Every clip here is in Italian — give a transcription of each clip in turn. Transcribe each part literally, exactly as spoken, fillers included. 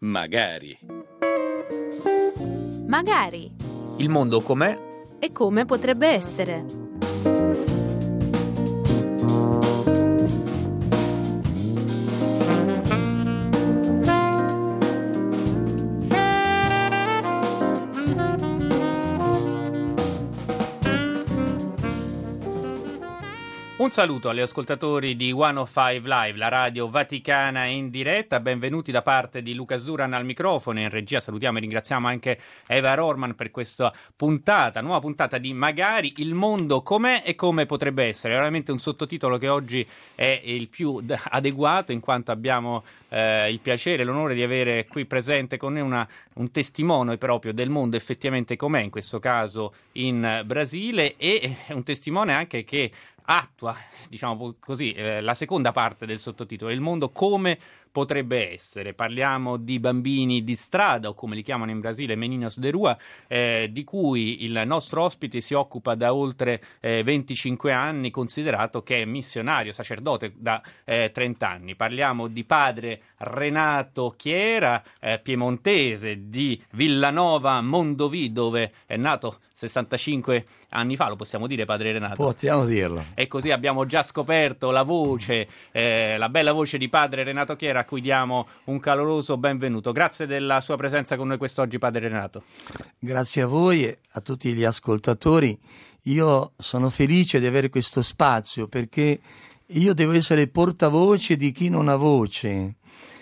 Magari. Magari. Il mondo com'è? E come potrebbe essere. Un saluto agli ascoltatori di centocinque Live, la radio vaticana in diretta. Benvenuti da parte di Luca Sduran al microfono. In regia salutiamo e ringraziamo anche Eva Rorman per questa puntata, nuova puntata di Magari, il mondo com'è e come potrebbe essere. Veramente un sottotitolo che oggi è il più adeguato, in quanto abbiamo eh, il piacere e l'onore di avere qui presente con noi una, un testimone proprio del mondo effettivamente com'è, in questo caso in Brasile, e un testimone anche che attua, diciamo così, eh, la seconda parte del sottotitolo, il mondo come potrebbe essere. Parliamo di bambini di strada, o come li chiamano in Brasile, meninos de rua, eh, di cui il nostro ospite si occupa da oltre eh, venticinque anni, considerato che è missionario, sacerdote da eh, trenta anni. Parliamo di padre Renato Chiera, eh, piemontese di Villanova Mondovì, dove è nato sessantacinque anni fa, lo possiamo dire, padre Renato? Possiamo dirlo. E così abbiamo già scoperto la voce, eh, la bella voce di padre Renato Chiera, a cui diamo un caloroso benvenuto. Grazie della sua presenza con noi quest'oggi, padre Renato. Grazie a voi e a tutti gli ascoltatori. Io sono felice di avere questo spazio, perché io devo essere portavoce di chi non ha voce.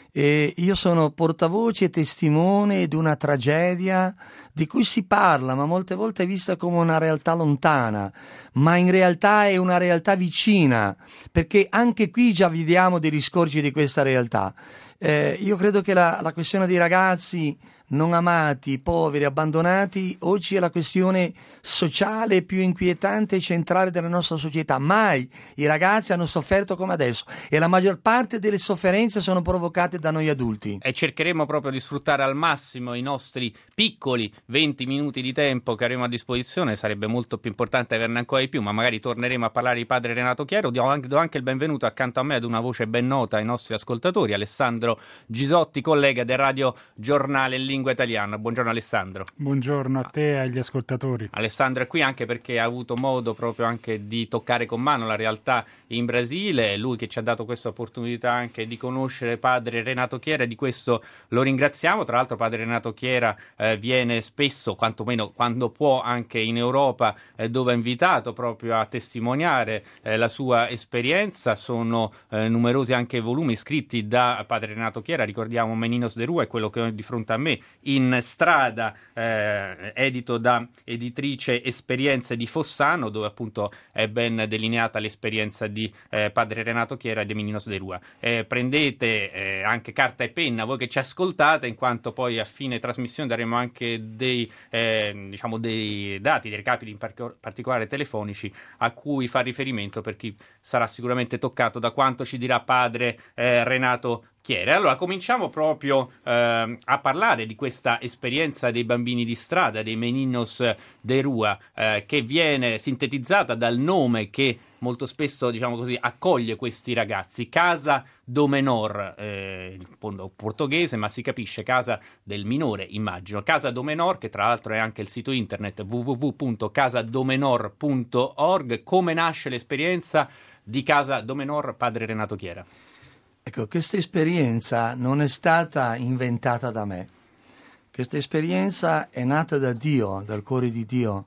E io sono portavoce e testimone di una tragedia di cui si parla, ma molte volte è vista come una realtà lontana, ma in realtà è una realtà vicina, perché anche qui già vediamo dei riscorci di questa realtà. Eh, io credo che la, la questione dei ragazzi non amati, poveri, abbandonati, oggi è la questione sociale più inquietante e centrale della nostra società. Mai i ragazzi hanno sofferto come adesso, e la maggior parte delle sofferenze sono provocate da noi adulti. E cercheremo proprio di sfruttare al massimo i nostri piccoli venti minuti di tempo che avremo a disposizione. Sarebbe molto più importante averne ancora di più, ma magari torneremo a parlare di padre Renato Chiera. Do anche, do anche il benvenuto accanto a me ad una voce ben nota ai nostri ascoltatori, Alessandro Gisotti, collega del Radio Giornale in lingua italiana. Buongiorno Alessandro. Buongiorno a te e agli ascoltatori. Alessandro è qui anche perché ha avuto modo proprio anche di toccare con mano la realtà in Brasile, lui che ci ha dato questa opportunità anche di conoscere padre Renato Chiera, di questo lo ringraziamo. Tra l'altro padre Renato Chiera eh, viene spesso, quantomeno quando può, anche in Europa, eh, dove è invitato proprio a testimoniare eh, la sua esperienza. Sono eh, numerosi anche volumi scritti da padre Renato Chiera. Ricordiamo Meninos de Rua, è quello che ho di fronte a me, in strada, eh, edito da editrice Esperienze di Fossano, dove appunto è ben delineata l'esperienza di eh, padre Renato Chiera e di Meninos de Rua. Eh, prendete eh, anche carta e penna voi che ci ascoltate, in quanto poi a fine trasmissione daremo anche dei, eh, diciamo dei dati, dei recapiti in par- particolare telefonici, a cui fa riferimento per chi sarà sicuramente toccato da quanto ci dirà padre eh, Renato Chiera. Allora cominciamo proprio eh, a parlare di questa esperienza dei bambini di strada, dei Meninos de Rua, eh, che viene sintetizzata dal nome che molto spesso, diciamo così, accoglie questi ragazzi, Casa do Menor, eh, in fondo portoghese, ma si capisce casa del minore, immagino. Casa do Menor, che tra l'altro è anche il sito internet w w w punto casa do menor punto org. Come nasce l'esperienza di Casa do Menor, padre Renato Chiera? Ecco, questa esperienza non è stata inventata da me. Questa esperienza è nata da Dio, dal cuore di Dio.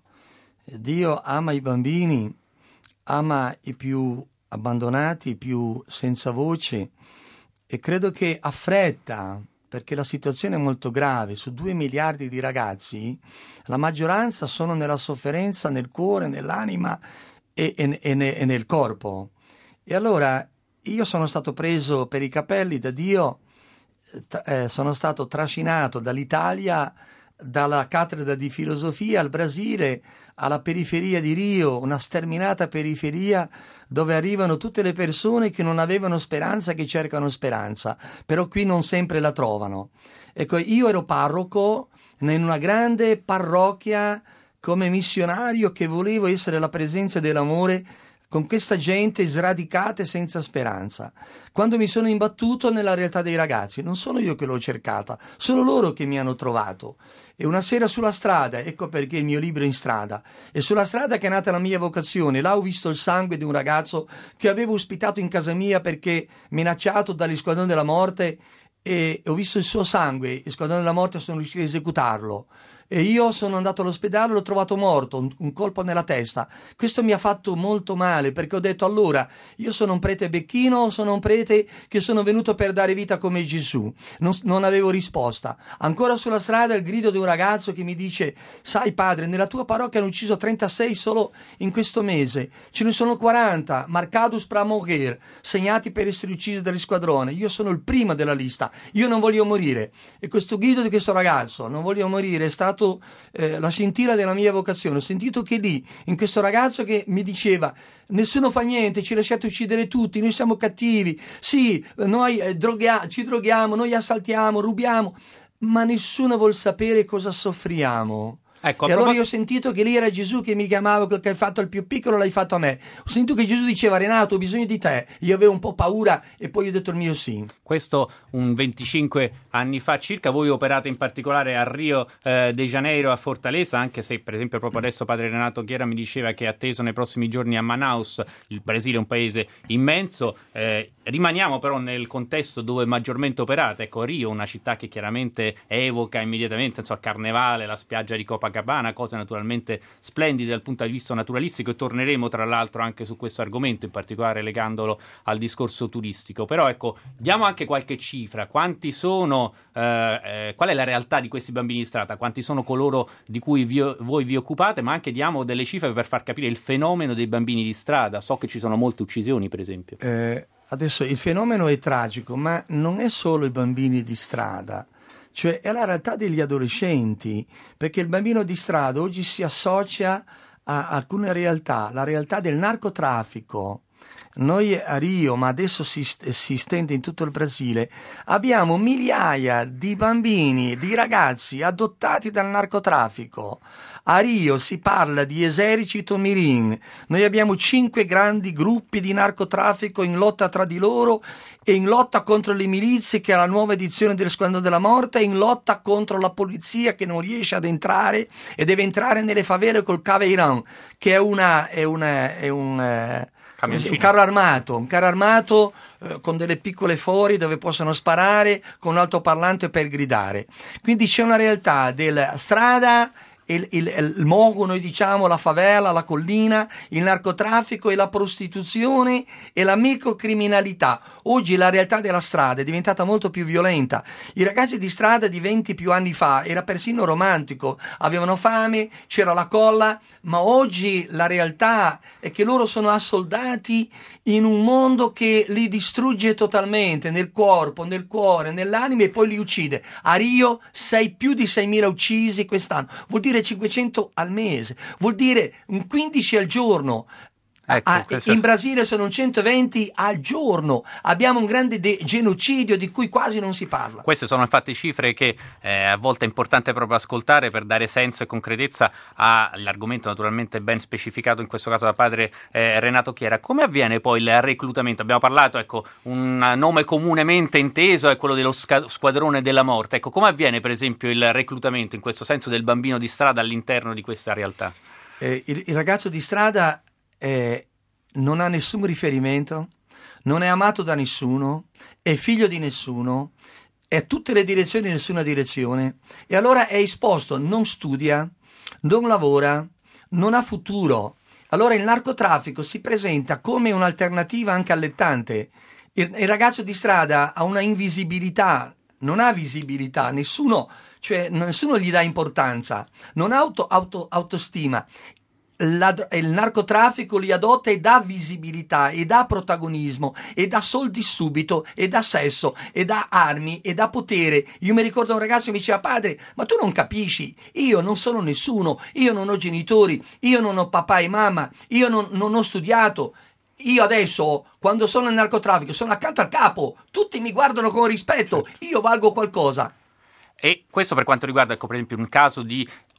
Dio ama i bambini, ama i più abbandonati, i più senza voce, e credo che ha fretta, perché la situazione è molto grave. Su due miliardi di ragazzi, la maggioranza sono nella sofferenza, nel cuore, nell'anima e, e, e, e nel corpo. E allora io sono stato preso per i capelli da Dio, eh, sono stato trascinato dall'Italia, dalla cattedra di filosofia al Brasile, alla periferia di Rio, una sterminata periferia dove arrivano tutte le persone che non avevano speranza, che cercano speranza, però qui non sempre la trovano. Ecco, io ero parroco in una grande parrocchia come missionario, che volevo essere la presenza dell'amore con questa gente sradicata e senza speranza. Quando mi sono imbattuto nella realtà dei ragazzi, non sono io che l'ho cercata, sono loro che mi hanno trovato. E una sera sulla strada, ecco perché il mio libro è In strada, è sulla strada che è nata la mia vocazione. Là ho visto il sangue di un ragazzo che avevo ospitato in casa mia perché minacciato dagli squadroni della morte, e ho visto il suo sangue, gli squadroni della morte sono riusciti a esecutarlo. E io sono andato all'ospedale, l'ho trovato morto, un, un colpo nella testa. Questo mi ha fatto molto male, perché ho detto: allora, io sono un prete becchino o sono un prete che sono venuto per dare vita come Gesù? Non, non avevo risposta. Ancora sulla strada il grido di un ragazzo che mi dice: sai padre, nella tua parrocchia hanno ucciso trentasei solo in questo mese, ce ne sono quaranta, marcados pra morrer, segnati per essere uccisi dagli squadroni. Io sono il primo della lista, io non voglio morire. E questo grido di questo ragazzo, non voglio morire, è stato Eh, la scintilla della mia vocazione. Ho sentito che lì, in questo ragazzo che mi diceva: nessuno fa niente, ci lasciate uccidere tutti, noi siamo cattivi, sì, noi eh, droghi- ci droghiamo, noi assaltiamo, rubiamo, ma nessuno vuol sapere cosa soffriamo. Ecco, e allora propos- io ho sentito che lì era Gesù che mi chiamava: quel che hai fatto al più piccolo l'hai fatto a me. Ho sentito che Gesù diceva: Renato, ho bisogno di te. Io avevo un po' paura e poi ho detto il mio sì. Questo un venticinque anni fa circa. Voi operate in particolare a Rio eh, de Janeiro, a Fortaleza, anche se per esempio proprio adesso padre Renato Chiera mi diceva che è atteso nei prossimi giorni a Manaus. Il Brasile è un paese immenso. Eh, rimaniamo però nel contesto dove maggiormente operate. Ecco, Rio, una città che chiaramente evoca immediatamente insomma, Carnevale, la spiaggia di Copacabana, cose naturalmente splendide dal punto di vista naturalistico, e torneremo tra l'altro anche su questo argomento, in particolare legandolo al discorso turistico. Però ecco, diamo anche qualche cifra: quanti sono, eh, eh, qual è la realtà di questi bambini di strada, quanti sono coloro di cui vi, voi vi occupate, ma anche diamo delle cifre per far capire il fenomeno dei bambini di strada. So che ci sono molte uccisioni, per esempio. Eh, adesso il fenomeno è tragico, ma non è solo i bambini di strada, cioè è la realtà degli adolescenti, perché il bambino di strada oggi si associa a alcune realtà, la realtà del narcotraffico. Noi a Rio, ma adesso si, si stende in tutto il Brasile, abbiamo migliaia di bambini, di ragazzi adottati dal narcotraffico. A Rio si parla di esercito Mirim. Noi abbiamo cinque grandi gruppi di narcotraffico in lotta tra di loro e in lotta contro le milizie, che è la nuova edizione del Squadrone della Morte, e in lotta contro la polizia che non riesce ad entrare e deve entrare nelle favele col Caveirão, che è una è una è un eh, un carro armato, un carro armato eh, con delle piccole fori dove possono sparare con un altoparlante per gridare. Quindi c'è una realtà della strada, il, il, il morro, noi diciamo, la favela, la collina, il narcotraffico e la prostituzione e la microcriminalità. Oggi la realtà della strada è diventata molto più violenta. I ragazzi di strada di venti più anni fa era persino romantico, avevano fame, c'era la colla, ma oggi la realtà è che loro sono assoldati in un mondo che li distrugge totalmente, nel corpo, nel cuore, nell'anima, e poi li uccide. A Rio sei, più di seimila uccisi quest'anno, vuol dire cinquecento al mese, vuol dire un quindici al giorno. Ecco, ah, questo... In Brasile sono centoventi al giorno. Abbiamo un grande de- genocidio di cui quasi non si parla. Queste sono infatti cifre che eh, a volte è importante proprio ascoltare per dare senso e concretezza all'argomento naturalmente ben specificato in questo caso da padre eh, Renato Chiera. Come avviene poi il reclutamento? Abbiamo parlato, ecco, un nome comunemente inteso è quello dello sca- Squadrone della Morte. Ecco, come avviene per esempio il reclutamento in questo senso del bambino di strada all'interno di questa realtà? Eh, il, il ragazzo di strada Eh, non ha nessun riferimento, non è amato da nessuno, è figlio di nessuno, è tutte le direzioni in nessuna direzione, e allora è esposto, non studia, non lavora, non ha futuro. Allora il narcotraffico si presenta come un'alternativa anche allettante. Il, il ragazzo di strada ha una invisibilità, non ha visibilità, nessuno, cioè nessuno gli dà importanza, non ha auto, auto, autostima. La, il narcotraffico li adotta e dà visibilità e dà protagonismo e dà soldi subito e dà sesso e dà armi e dà potere. Io mi ricordo un ragazzo che mi diceva: padre, ma tu non capisci, io non sono nessuno, io non ho genitori, io non ho papà e mamma, io non, non ho studiato. Io adesso, quando sono nel narcotraffico, sono accanto al capo, tutti mi guardano con rispetto, io valgo qualcosa. E questo per quanto riguarda, ecco, per esempio un caso di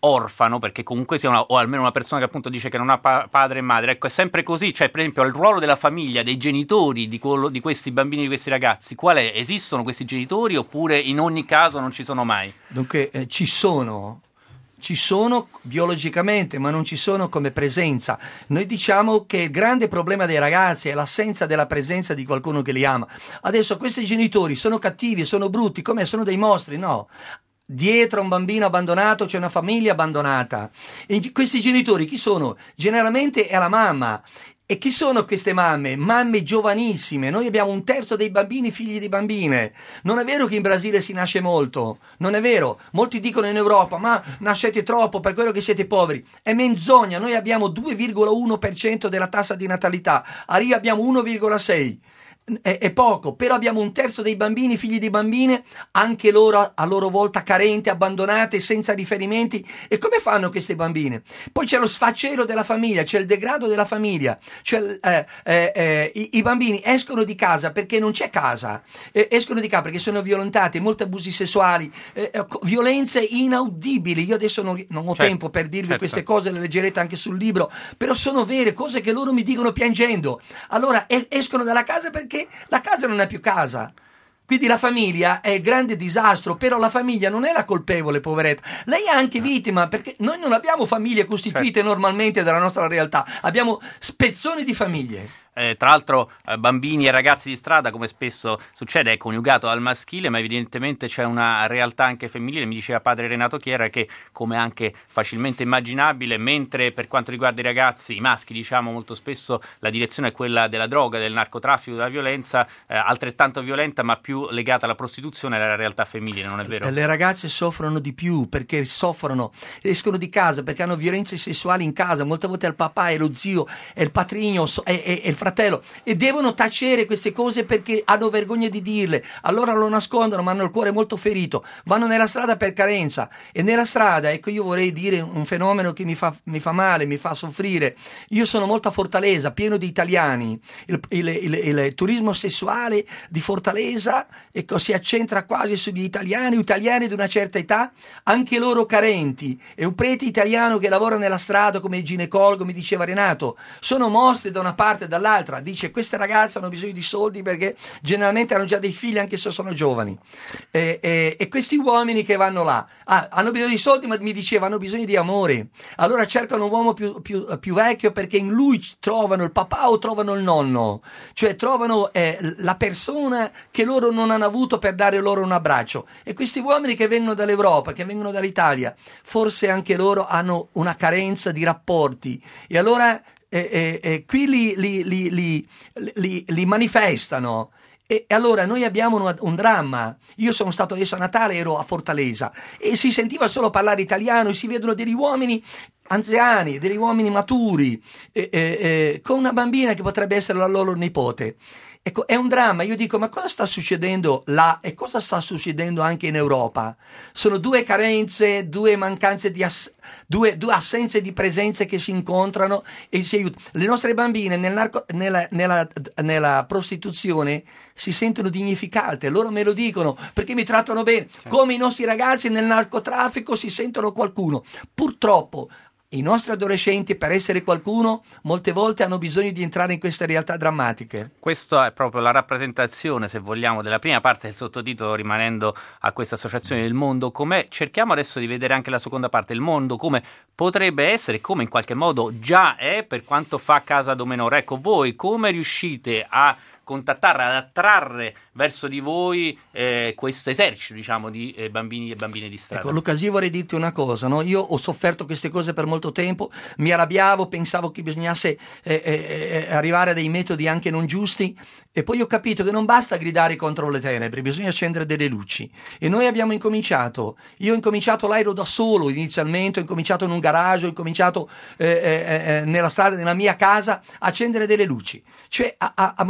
orfano, perché comunque sia una, o almeno una persona che appunto dice che non ha pa- padre e madre, ecco, è sempre così, cioè per esempio il ruolo della famiglia, dei genitori di, quello, di questi bambini, di questi ragazzi, qual è? Esistono questi genitori oppure in ogni caso non ci sono mai? Dunque eh, ci sono Ci sono biologicamente, ma non ci sono come presenza. Noi diciamo che il grande problema dei ragazzi è l'assenza della presenza di qualcuno che li ama. Adesso questi genitori sono cattivi, sono brutti, come sono dei mostri? No. Dietro a un bambino abbandonato c'è una famiglia abbandonata. E questi genitori chi sono? Generalmente è la mamma. E chi sono queste mamme? Mamme giovanissime. Noi abbiamo un terzo dei bambini figli di bambine. Non è vero che in Brasile si nasce molto, non è vero. Molti dicono in Europa, ma nascete troppo per quello che siete poveri. È menzogna, noi abbiamo due virgola uno per cento della tassa di natalità, a Rio abbiamo uno virgola sei. È, è poco, però abbiamo un terzo dei bambini figli di bambine, anche loro a loro volta carenti, abbandonate, senza riferimenti. E come fanno queste bambine? Poi c'è lo sfacelo della famiglia, c'è il degrado della famiglia, cioè eh, eh, eh, i, i bambini escono di casa perché non c'è casa, eh, escono di casa perché sono violentati, molti abusi sessuali, eh, eh, violenze inaudibili. Io adesso non, non ho certo, tempo per dirvi certo. queste cose, le leggerete anche sul libro, però sono vere cose che loro mi dicono piangendo. Allora eh, escono dalla casa perché la casa non è più casa. Quindi la famiglia è il grande disastro, però la famiglia non è la colpevole, poveretta. Lei è anche vittima, perché noi non abbiamo famiglie costituite certo. normalmente dalla nostra realtà, abbiamo spezzoni di famiglie. Eh, tra l'altro eh, bambini e ragazzi di strada, come spesso succede, è coniugato al maschile, ma evidentemente c'è una realtà anche femminile. Mi diceva padre Renato Chiera che, come anche facilmente immaginabile, mentre per quanto riguarda i ragazzi, i maschi diciamo molto spesso la direzione è quella della droga, del narcotraffico, della violenza, eh, altrettanto violenta ma più legata alla prostituzione, è la realtà femminile, non è vero? Le ragazze soffrono di più perché soffrono, escono di casa perché hanno violenze sessuali in casa, molte volte è il papà, è lo zio, è il patrigno, è, è, è il fratello, e devono tacere queste cose perché hanno vergogna di dirle, allora lo nascondono, ma hanno il cuore molto ferito, vanno nella strada per carenza. E nella strada, ecco, io vorrei dire un fenomeno che mi fa, mi fa male, mi fa soffrire. Io sono molto a Fortaleza, pieno di italiani, il, il, il, il, il turismo sessuale di Fortaleza, ecco, si accentra quasi sugli italiani, italiani di una certa età, anche loro carenti. E un prete italiano che lavora nella strada come ginecologo, mi diceva Renato, sono mostri da una parte e dall'altra. Dice, queste ragazze hanno bisogno di soldi perché generalmente hanno già dei figli anche se sono giovani. E, e, e questi uomini che vanno là ah, hanno bisogno di soldi, ma mi diceva hanno bisogno di amore. Allora cercano un uomo più, più, più vecchio perché in lui trovano il papà o trovano il nonno, cioè trovano eh, la persona che loro non hanno avuto per dare loro un abbraccio. E questi uomini che vengono dall'Europa, che vengono dall'Italia, forse anche loro hanno una carenza di rapporti, e allora E, e, e qui li, li, li, li, li, li manifestano. E, e allora noi abbiamo un, un dramma. Io sono stato adesso a Natale, ero a Fortaleza e si sentiva solo parlare italiano, e si vedono degli uomini anziani, degli uomini maturi, e, e, e, con una bambina che potrebbe essere la loro nipote. Ecco, è un dramma. Io dico, ma cosa sta succedendo là e cosa sta succedendo anche in Europa? Sono due carenze, due mancanze di ass- due, due assenze di presenze che si incontrano e si aiutano. Le nostre bambine nel narco- nella, nella, nella prostituzione si sentono dignificate, loro me lo dicono perché mi trattano bene, come i nostri ragazzi nel narcotraffico si sentono qualcuno. Purtroppo i nostri adolescenti, per essere qualcuno, molte volte hanno bisogno di entrare in queste realtà drammatiche. Questa è proprio la rappresentazione, se vogliamo, della prima parte del sottotitolo, rimanendo a questa associazione del mondo com'è. Cerchiamo adesso di vedere anche la seconda parte, il mondo come potrebbe essere, come in qualche modo già è per quanto fa Casa Domenor. Ecco, voi come riuscite a contattare, ad attrarre verso di voi eh, questo esercito, diciamo, di eh, bambini e bambine di strada? Ecco, Luca, io vorrei dirti una cosa, no? Io ho sofferto queste cose per molto tempo, mi arrabbiavo, pensavo che bisognasse eh, eh, arrivare a dei metodi anche non giusti, e poi ho capito che non basta gridare contro le tenebre, bisogna accendere delle luci. E noi abbiamo incominciato, io ho incominciato, là ero da solo inizialmente, ho incominciato in un garage, ho incominciato eh, eh, eh, nella strada, nella mia casa, a accendere delle luci, cioè a, a, a mostrare che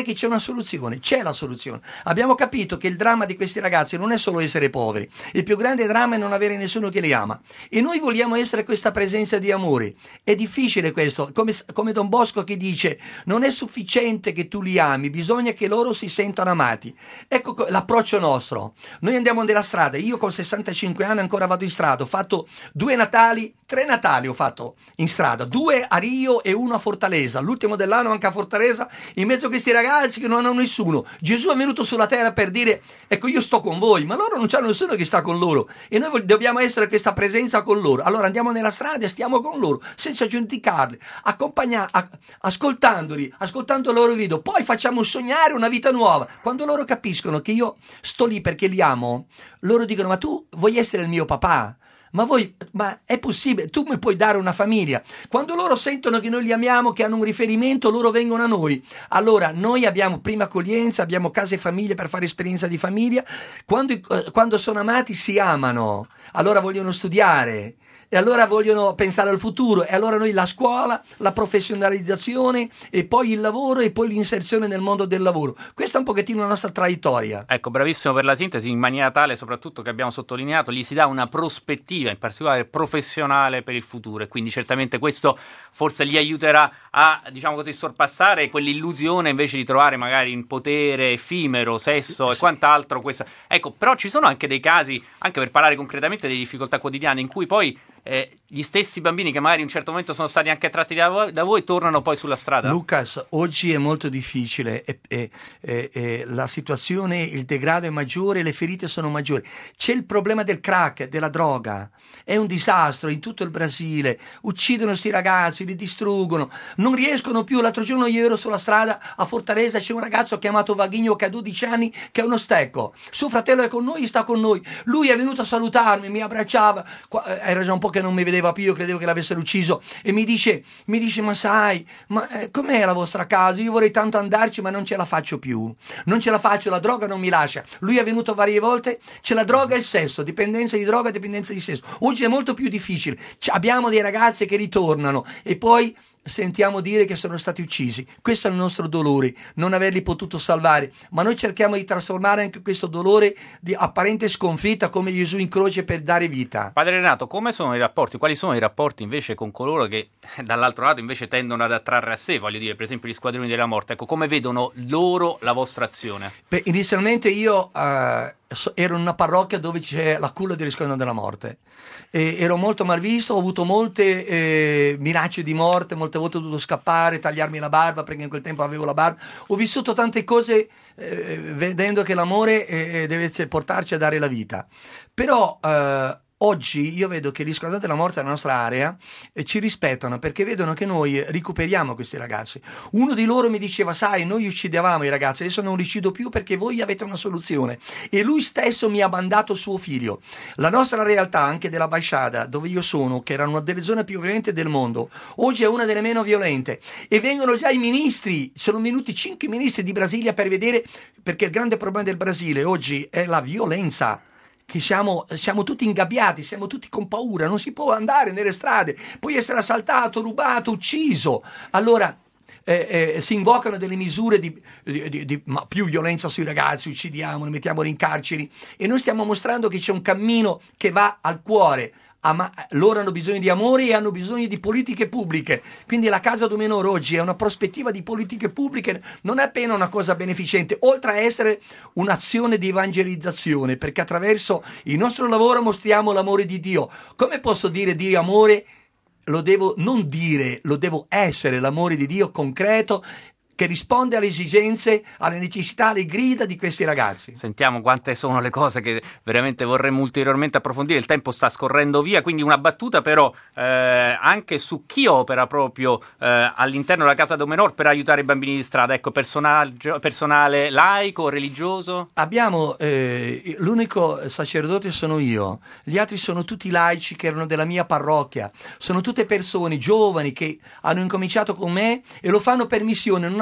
che c'è una soluzione, c'è la soluzione. Abbiamo capito che il dramma di questi ragazzi non è solo essere poveri, il più grande dramma è non avere nessuno che li ama, e noi vogliamo essere questa presenza di amore. È difficile questo, come, come Don Bosco che dice: non è sufficiente che tu li ami, bisogna che loro si sentano amati. Ecco l'approccio nostro. Noi andiamo nella strada, io con sessantacinque anni ancora vado in strada, ho fatto due Natali, tre Natali ho fatto in strada, due a Rio e uno a Fortaleza, l'ultimo dell'anno anche a Fortaleza, in mezzo a questi ragazzi che non hanno nessuno. Gesù è venuto sulla terra per dire: ecco, io sto con voi, ma loro non c'è nessuno che sta con loro, e noi dobbiamo essere questa presenza con loro. Allora andiamo nella strada e stiamo con loro senza giudicarli, accompagnare, ascoltandoli, ascoltando il loro grido. Poi facciamo sognare una vita nuova. Quando loro capiscono che io sto lì perché li amo, loro dicono: ma tu vuoi essere il mio papà? Ma voi, ma è possibile? Tu mi puoi dare una famiglia? Quando loro sentono che noi li amiamo, che hanno un riferimento, loro vengono a noi. Allora noi abbiamo prima accoglienza, abbiamo case e famiglie per fare esperienza di famiglia. Quando, quando sono amati si amano, allora vogliono studiare, e allora vogliono pensare al futuro, e allora noi la scuola, la professionalizzazione, e poi il lavoro, e poi l'inserzione nel mondo del lavoro. Questa è un pochettino la nostra traiettoria. Ecco, bravissimo per la sintesi, in maniera tale soprattutto che abbiamo sottolineato, gli si dà una prospettiva, in particolare professionale, per il futuro, e quindi certamente questo forse li aiuterà a, diciamo così, sorpassare quell'illusione invece di trovare magari in potere effimero, sesso e quant'altro. Questo. Ecco, però ci sono anche dei casi, anche per parlare concretamente delle difficoltà quotidiane, in cui poi Eh, gli stessi bambini che magari in un certo momento sono stati anche attratti da voi, da voi tornano poi sulla strada? Lucas, oggi è molto difficile, e, e, e, e la situazione, il degrado è maggiore, le ferite sono maggiori. C'è il problema del crack, della droga, è un disastro in tutto il Brasile, uccidono questi ragazzi, li distruggono, non riescono più. L'altro giorno io ero sulla strada a Fortaleza, c'è un ragazzo chiamato Vaghigno che ha dodici anni, che è uno stecco, suo fratello è con noi, sta con noi, lui è venuto a salutarmi, mi abbracciava, era già un po' che non mi vedeva più, io credevo che l'avessero ucciso, e mi dice, mi dice ma sai, ma eh, com'è la vostra casa? Io vorrei tanto andarci, ma non ce la faccio più, non ce la faccio, la droga non mi lascia. Lui è venuto varie volte, c'è la droga e il sesso, dipendenza di droga, dipendenza di sesso. Oggi è molto più difficile, C- abbiamo dei ragazzi che ritornano e poi sentiamo dire che sono stati uccisi. Questo è il nostro dolore, non averli potuto salvare, ma noi cerchiamo di trasformare anche questo dolore di apparente sconfitta come Gesù in croce per dare vita. Padre Renato, come sono i rapporti? Quali sono i rapporti invece con coloro che dall'altro lato invece tendono ad attrarre a sé, voglio dire, per esempio gli squadroni della morte? Ecco, come vedono loro la vostra azione? Beh, inizialmente io uh, ero in una parrocchia dove c'è la culla degli squadroni della morte, e ero molto malvisto, ho avuto molte eh, minacce di morte, molte volte ho dovuto scappare, tagliarmi la barba perché in quel tempo avevo la barba, ho vissuto tante cose eh, vedendo che l'amore eh, deve portarci a dare la vita. Però eh, oggi io vedo che gli squadroni della morte della nostra area eh, ci rispettano, perché vedono che noi recuperiamo questi ragazzi. Uno di loro mi diceva: sai, noi uccidevamo i ragazzi, adesso non li uccido più perché voi avete una soluzione, e lui stesso mi ha mandato suo figlio. La nostra realtà, anche della Baixada dove io sono, che era una delle zone più violente del mondo, oggi è una delle meno violente, e vengono già i ministri, sono venuti cinque ministri di Brasilia per vedere, perché il grande problema del Brasile oggi è la violenza, che siamo, siamo tutti ingabbiati, siamo tutti con paura, non si può andare nelle strade, puoi essere assaltato, rubato, ucciso. Allora eh, eh, si invocano delle misure di, di, di, di ma più violenza sui ragazzi, uccidiamo, li mettiamo in carceri, e noi stiamo mostrando che c'è un cammino che va al cuore. Ama- loro hanno bisogno di amore e hanno bisogno di politiche pubbliche, quindi la Casa do Menor oggi è una prospettiva di politiche pubbliche, non è appena una cosa beneficente, oltre a essere un'azione di evangelizzazione, perché attraverso il nostro lavoro mostriamo l'amore di Dio. Come posso dire Dio amore? Lo devo non dire, lo devo essere, l'amore di Dio concreto, che risponde alle esigenze, alle necessità, alle grida di questi ragazzi. Sentiamo quante sono le cose che veramente vorremmo ulteriormente approfondire, il tempo sta scorrendo via, quindi una battuta però eh, anche su chi opera proprio eh, all'interno della Casa do Menor per aiutare i bambini di strada, ecco, personaggio, personale laico, religioso? Abbiamo, eh, l'unico sacerdote sono io, gli altri sono tutti laici che erano della mia parrocchia, sono tutte persone giovani che hanno incominciato con me e lo fanno per missione, non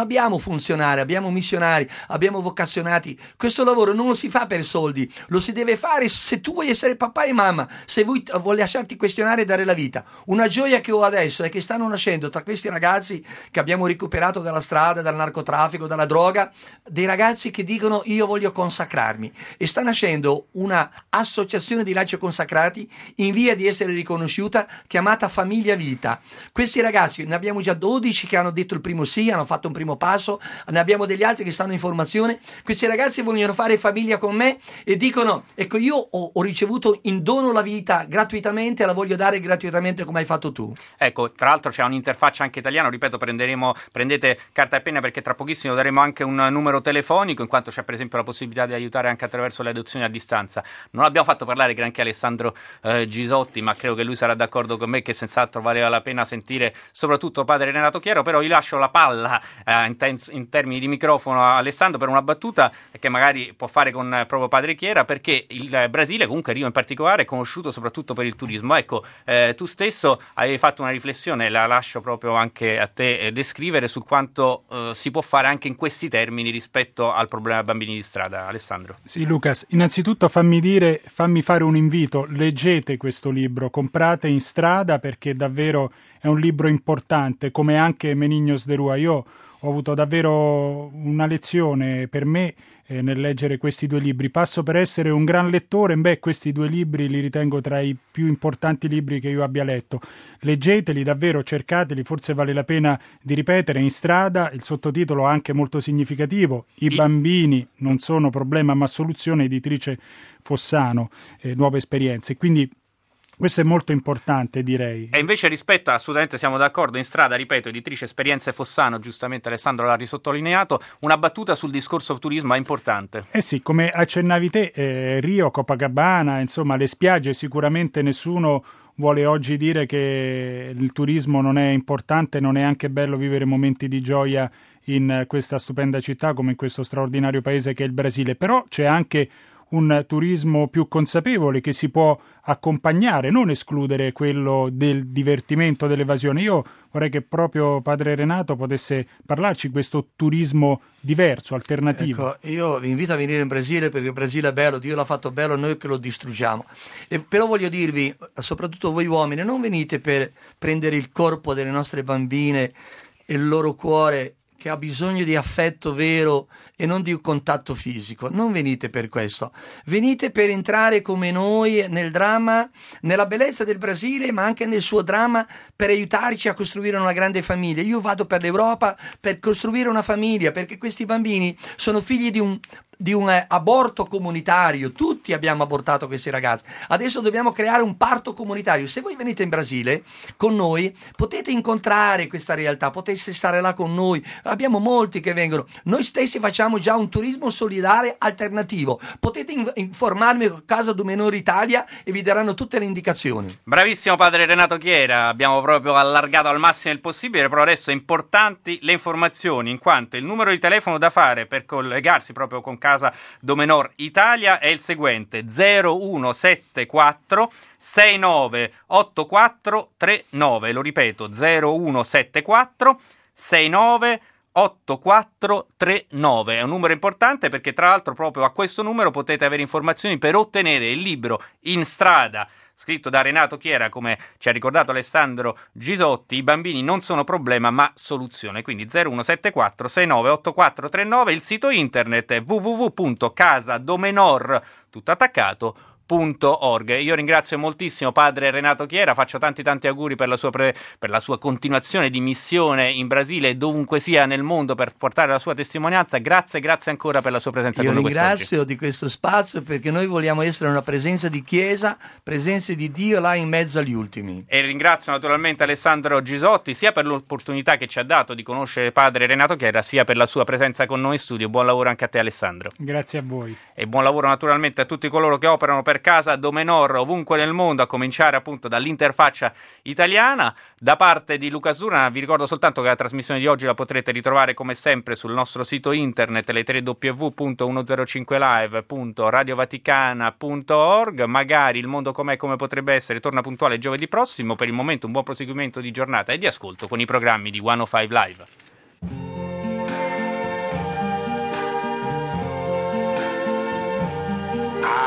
abbiamo funzionari, abbiamo missionari, abbiamo vocazionati. Questo lavoro non lo si fa per soldi, lo si deve fare se tu vuoi essere papà e mamma, se vuoi, vuoi lasciarti questionare e dare la vita. Una gioia che ho adesso è che stanno nascendo tra questi ragazzi che abbiamo recuperato dalla strada, dal narcotraffico, dalla droga, dei ragazzi che dicono io voglio consacrarmi, e sta nascendo una associazione di laici consacrati in via di essere riconosciuta, chiamata Famiglia Vita. Questi ragazzi, ne abbiamo già dodici che hanno detto il primo sì, hanno fatto un primo passo, ne abbiamo degli altri che stanno in formazione. Questi ragazzi vogliono fare famiglia con me e dicono ecco, io ho, ho ricevuto in dono la vita gratuitamente e la voglio dare gratuitamente come hai fatto tu. Ecco, tra l'altro c'è un'interfaccia anche italiana, ripeto, prenderemo, prendete carta e penna perché tra pochissimo daremo anche un numero telefonico, in quanto c'è per esempio la possibilità di aiutare anche attraverso le adozioni a distanza. Non abbiamo fatto parlare granché Alessandro eh, Gisotti, ma credo che lui sarà d'accordo con me che senz'altro valeva la pena sentire soprattutto padre Renato Chiera. Però io lascio la palla eh, in, ten- in termini di microfono a Alessandro per una battuta che magari può fare con eh, proprio padre Chiera, perché il eh, Brasile, comunque Rio in particolare, è conosciuto soprattutto per il turismo. Ecco, eh, tu stesso avevi fatto una riflessione, la lascio proprio anche a te eh, descrivere su quanto eh, si può fare anche in questi termini rispetto al problema bambini di strada. Alessandro. Sì, Lucas, innanzitutto fammi dire, fammi fare un invito: leggete questo libro, comprate in strada, perché davvero è un libro importante, come anche Menignos de Rua. Io ho avuto davvero una lezione per me eh, nel leggere questi due libri. Passo per essere un gran lettore, beh, questi due libri li ritengo tra i più importanti libri che io abbia letto. Leggeteli, davvero, cercateli, forse vale la pena di ripetere. In strada, il sottotitolo anche molto significativo: i bambini non sono problema ma soluzione, editrice Fossano, eh, Nuove Esperienze. Quindi questo è molto importante, direi. E invece rispetto, assolutamente siamo d'accordo, in strada, ripeto, editrice Esperienze Fossano, giustamente Alessandro l'ha risottolineato, una battuta sul discorso turismo è importante. Eh sì, come accennavi te, eh, Rio, Copacabana, insomma le spiagge, sicuramente nessuno vuole oggi dire che il turismo non è importante, non è anche bello vivere momenti di gioia in questa stupenda città come in questo straordinario paese che è il Brasile, però c'è anche un turismo più consapevole che si può accompagnare, non escludere quello del divertimento, dell'evasione. Io vorrei che proprio padre Renato potesse parlarci di questo turismo diverso, alternativo. Ecco, io vi invito a venire in Brasile perché il Brasile è bello, Dio l'ha fatto bello, noi che lo distruggiamo. E però voglio dirvi, soprattutto voi uomini, non venite per prendere il corpo delle nostre bambine e il loro cuore che ha bisogno di affetto vero e non di un contatto fisico. Non venite per questo, venite per entrare come noi nel dramma, nella bellezza del Brasile, ma anche nel suo dramma, per aiutarci a costruire una grande famiglia. Io vado per l'Europa per costruire una famiglia, perché questi bambini sono figli di un di un eh, aborto comunitario. Tutti abbiamo abortato questi ragazzi, adesso dobbiamo creare un parto comunitario. Se voi venite in Brasile con noi potete incontrare questa realtà, potete stare là con noi, abbiamo molti che vengono, noi stessi facciamo già un turismo solidale alternativo, potete in- informarmi a Casa do Menore Italia e vi daranno tutte le indicazioni. Bravissimo padre Renato Chiera, abbiamo proprio allargato al massimo il possibile, però adesso è importanti le informazioni, in quanto il numero di telefono da fare per collegarsi proprio con Casa do Menor Italia è il seguente: zero uno sette quattro sei nove otto quattro tre nove. Lo ripeto, zero uno sette quattro sei nove otto quattro tre nove. È un numero importante perché tra l'altro proprio a questo numero potete avere informazioni per ottenere il libro In strada, scritto da Renato Chiera, come ci ha ricordato Alessandro Gisotti. I bambini non sono problema ma soluzione. Quindi zero uno sette quattro sei nove otto quattro tre nove. Il sito internet è w w w punto casadomenor tutto attaccato punto org. Io ringrazio moltissimo padre Renato Chiera, faccio tanti tanti auguri per la sua pre- per la sua continuazione di missione in Brasile e dovunque sia nel mondo per portare la sua testimonianza. Grazie, grazie ancora per la sua presenza Io con noi quest'oggi. Io ringrazio di questo spazio perché noi vogliamo essere una presenza di Chiesa, presenza di Dio là in mezzo agli ultimi. E ringrazio naturalmente Alessandro Gisotti sia per l'opportunità che ci ha dato di conoscere padre Renato Chiera, sia per la sua presenza con noi in studio. Buon lavoro anche a te Alessandro. Grazie a voi. E buon lavoro naturalmente a tutti coloro che operano per Casa do Menor ovunque nel mondo, a cominciare appunto dall'interfaccia italiana. Da parte di Luca Zurna vi ricordo soltanto che la trasmissione di oggi la potrete ritrovare come sempre sul nostro sito internet, le tre w w w punto centocinque live punto radiovaticana punto org. Magari il mondo com'è come potrebbe essere torna puntuale giovedì prossimo. Per il momento un buon proseguimento di giornata e di ascolto con i programmi di centocinque Live.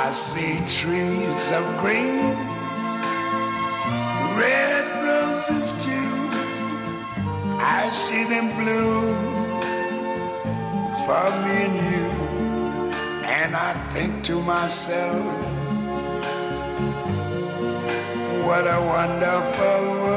I see trees of green, red roses too. I see them bloom for me and you. And I think to myself, what a wonderful world.